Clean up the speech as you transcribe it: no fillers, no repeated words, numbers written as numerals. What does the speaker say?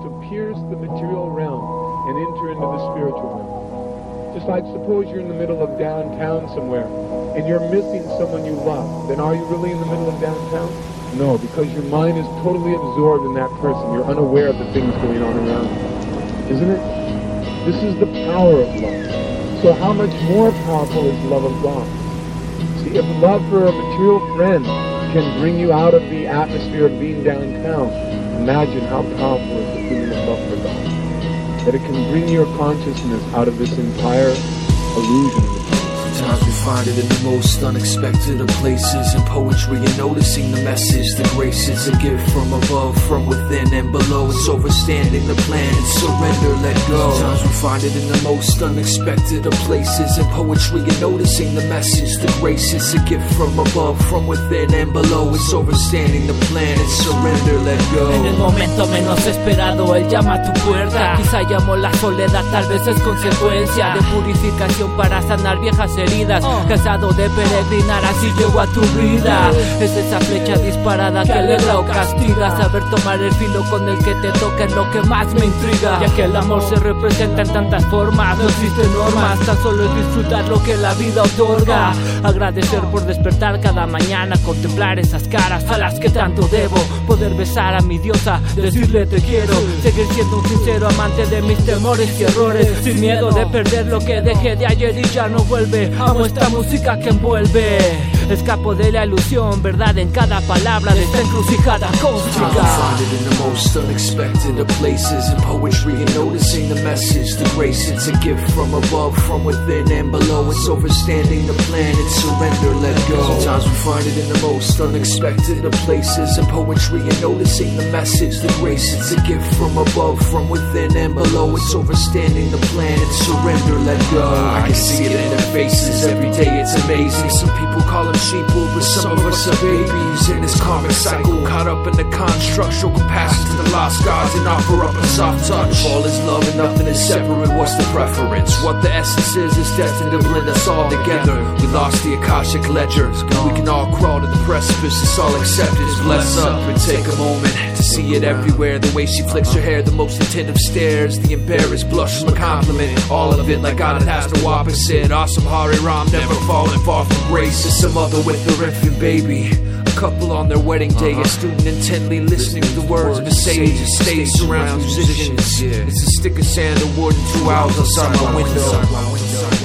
to pierce the material realm and enter into the spiritual realm. Just like suppose you're in the middle of downtown somewhere and you're missing someone you love, then are you really in the middle of downtown? No, because your mind is totally absorbed in that person. You're unaware of the things going on around you. Isn't it? This is the power of love. So how much more powerful is love of God? See, if love for a material friend can bring you out of the atmosphere of being downtown, imagine how powerful is the feeling of love for God. That it can bring your consciousness out of this entire illusion. Sometimes we find it in the most unexpected of places, in poetry and noticing the message. The grace is a gift from above, from within and below. It's overstanding the plan and surrender, let go. Sometimes we find it in the most unexpected of places, in poetry and noticing the message. The grace is a gift from above, from within and below. It's overstanding the plan and surrender, let go. En el momento menos esperado, Él llama a tu puerta. Quizá llamó la soledad, tal vez es consecuencia de purificación para sanar viejas heridas. Cansado de peregrinar, así llegó a tu vida. Es esa flecha disparada que alegra o castiga. Saber tomar el filo con el que te toca es lo que más me intriga. Ya que el amor se representa en tantas formas, no existen normas, tan solo es disfrutar lo que la vida otorga. Agradecer por despertar cada mañana, contemplar esas caras a las que tanto debo. Poder besar a mi diosa, decirle te quiero. Seguir siendo un sincero amante de mis temores y errores, sin miedo de perder lo que dejé de ayer y ya no vuelve. Amo esta música que envuelve. Escapo de la ilusión, verdad en cada palabra de esta encrucijada cósmica. Find it in the most unexpected of places, in poetry and noticing the message. The grace, it's a gift from above, from within and below. It's overstanding the plan and surrender, let go. Sometimes we find it in the most unexpected of places, in poetry and noticing the message. The grace, it's a gift from above, from within and below. It's overstanding the plan and surrender, let go. I can see it in their faces every day, it's amazing. Some people call them sheeple, but some of us are babies in this karmic cycle, caught up in the construct. Show compassion to the lost gods and offer up a soft touch. All is love and nothing is separate. What's the preference? What the essence is destined to blend us all together. We lost the Akashic ledger, and we can all crawl to the precipice. It's all acceptance. Bless up and take a moment to see it everywhere. The way she flicks her hair, the most attentive stares, the embarrassed blush from a compliment. All of it like God has no opposite. Awesome Hari Ram, never falling far from grace. It's a mother with her infant baby, a couple on their wedding day, a student intently listening to the words of a sage. A stage surrounds musicians. It's a stick of sandalwood and 2 hours outside my window.